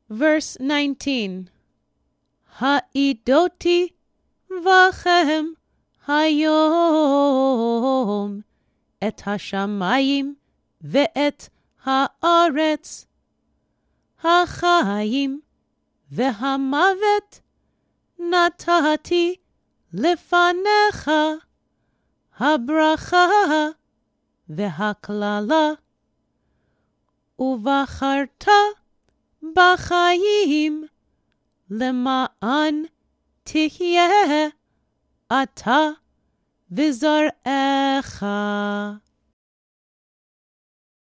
Verse 19. העידותי בכם היום את השמיים ואת הארץ, החיים והמוות נתתי לפניך, הברכה והקללה, ובחרת בחיים למען תחיה אתה וזרעך.